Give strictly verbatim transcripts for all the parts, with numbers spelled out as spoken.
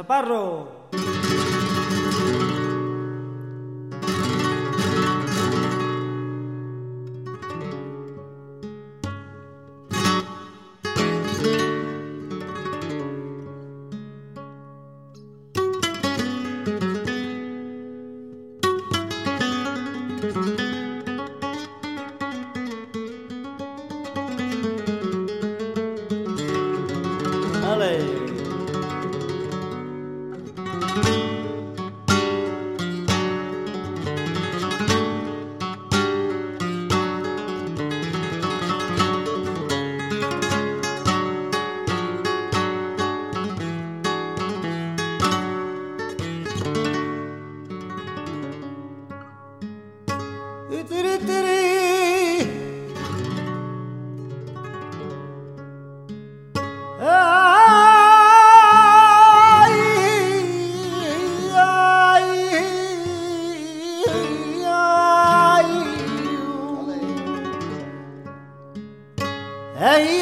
Chaparro. Dale. Tiri, tiri. Ay, ay, ay, ay,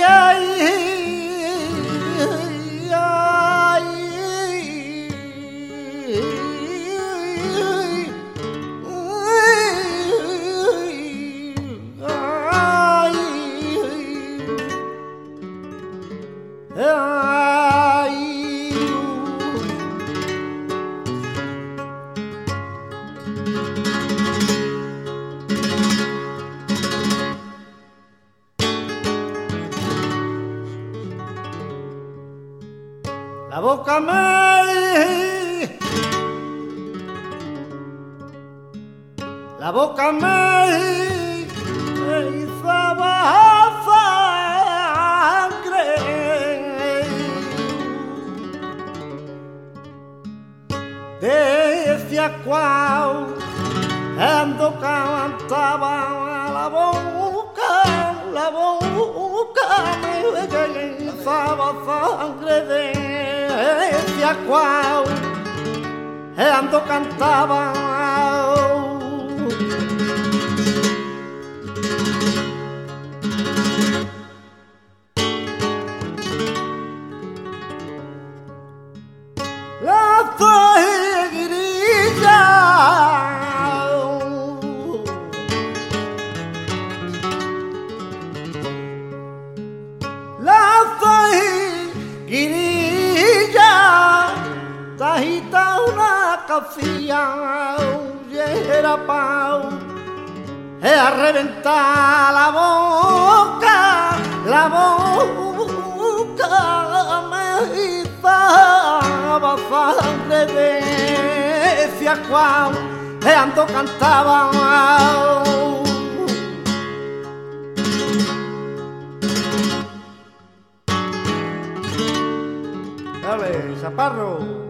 la boca me, la boca me, me hizo sangre. Decía cuau, ando cantaba la boca, la boca me hizo sangre de. Decía cuau, ando cantaba. La seguirilla, la seguirilla. Tajita una cafía, era pau, a reventar la boca, la boca me hizo sangre. Decía cuau, ando cantaba. Dale, Chaparro.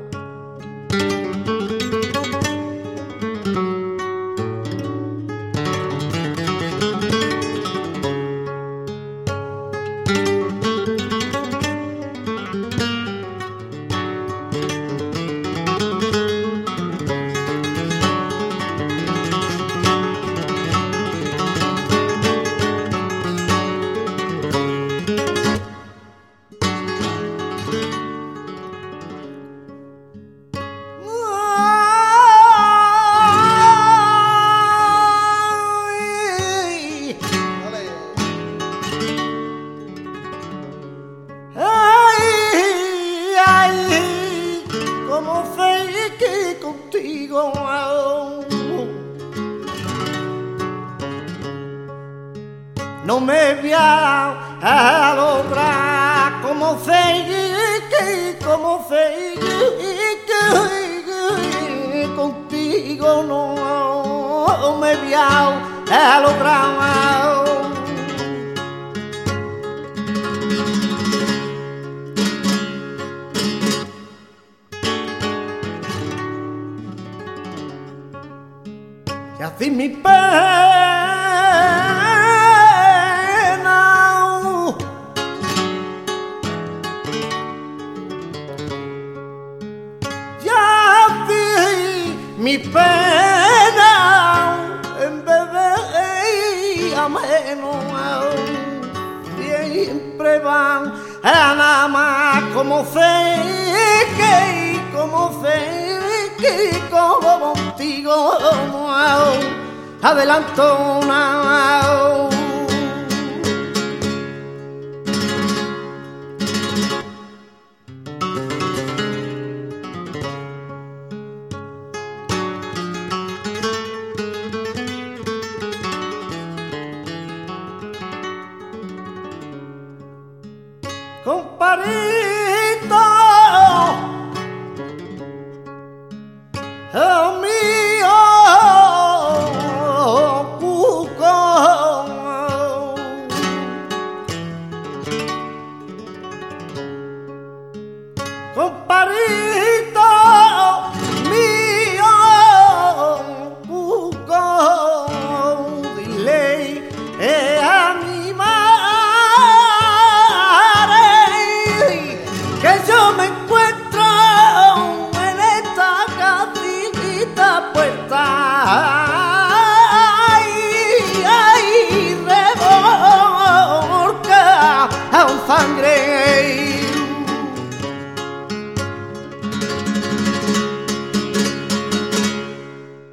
Como sé que contigo no me voy a lograr, como sé que, como sé que contigo no me voy a lograr. Y así mi pena, y así mi pena, en vez de ameno, siempre van a nada más, como sé que como sé que como contigo adelanto una. Comparito